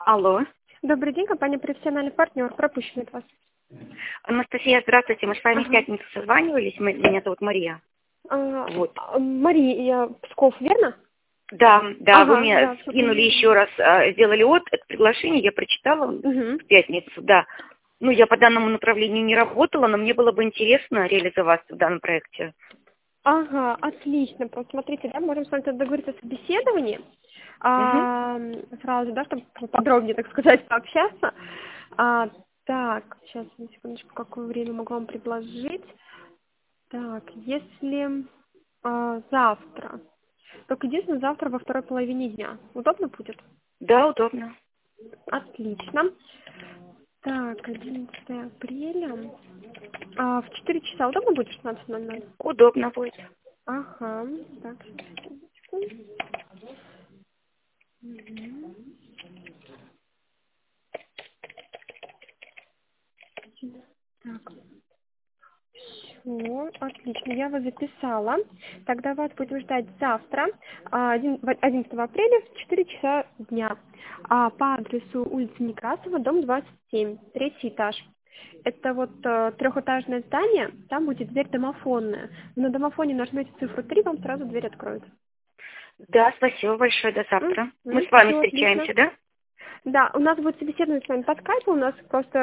Алло. Добрый день, компания «Профессиональный партнер». Пропущен от вас. Анастасия, здравствуйте. Мы с вами в Ага. пятницу созванивались. Меня зовут Мария. Вот. Мария Псков, верно? Да, вы Ага, мне да, всё скинули поняла. еще раз, сделали это приглашение, я прочитала Угу. в пятницу, да. Ну, я по данному направлению не работала, но мне было бы интересно реализоваться в данном проекте. Ага, отлично. Посмотрите, да, можем с вами тогда договориться о собеседовании. Угу. Сразу, да, чтобы подробнее, так сказать, пообщаться. Так, сейчас, на секундочку, какое время могу вам предложить. Так, если завтра. Только единственное, завтра во второй половине дня. Удобно будет? Да, удобно. Отлично. Так, 11 апреля. В 4 часа удобно будет 16:00? Удобно будет. Ага. Так, секундочку. Мгм. Так, все, отлично, я вас записала. Тогда вас будем ждать завтра, 11 апреля в 4 часа дня. По адресу улица Некрасова, дом 27, третий этаж. Это вот трехэтажное здание, там будет дверь домофонная. На домофоне нажмете цифру 3, вам сразу дверь откроют. Да, спасибо большое, до завтра. Мы с вами Все отлично. встречаемся, да? Да, у нас будет собеседование с вами по скайпу, у нас просто,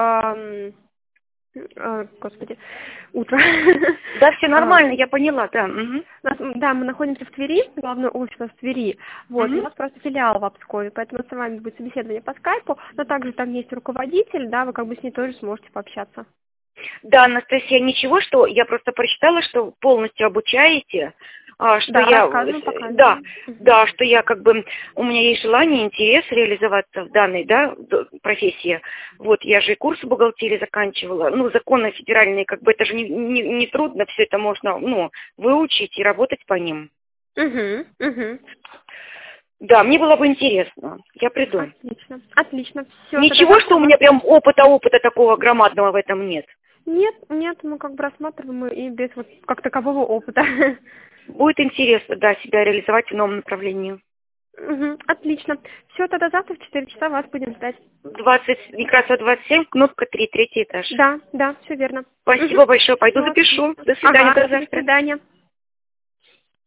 господи, утро. Да, все А, нормально, я поняла, да. Угу. Да, мы находимся в Твери, главный офис у нас в Твери, вот, у Угу. нас просто филиал в Обскове, поэтому с вами будет собеседование по скайпу, но также там есть руководитель, да, вы как бы с ней тоже сможете пообщаться. Да, Анастасия, ничего, что я просто прочитала, что полностью обучаете, что Да, я, рассказываем, да, показываем. Мгм. да, что я как бы, у меня есть желание, интерес реализоваться в данной, да, профессии. Вот, я же и курсы бухгалтерии заканчивала, ну, законы федеральные, как бы, это же не трудно, все это можно, ну, выучить и работать по ним. Угу, угу. Да, мне было бы интересно, я приду. Отлично, отлично. Все, тогда Ничего, завтра что у вас... меня прям опыта такого громадного в этом нет. Нет, нет, мы как бы рассматриваем и без вот как такового опыта. Будет интересно, да, себя реализовать в новом направлении. Угу, отлично. Все, тогда завтра в 4 часа вас будем ждать. 20, Некрасова 27, кнопка 3, третий этаж. Да, да, все верно. Угу. Спасибо большое, пойду Все, запишу. отлично. До свидания, Ага, до до завтра. свидания.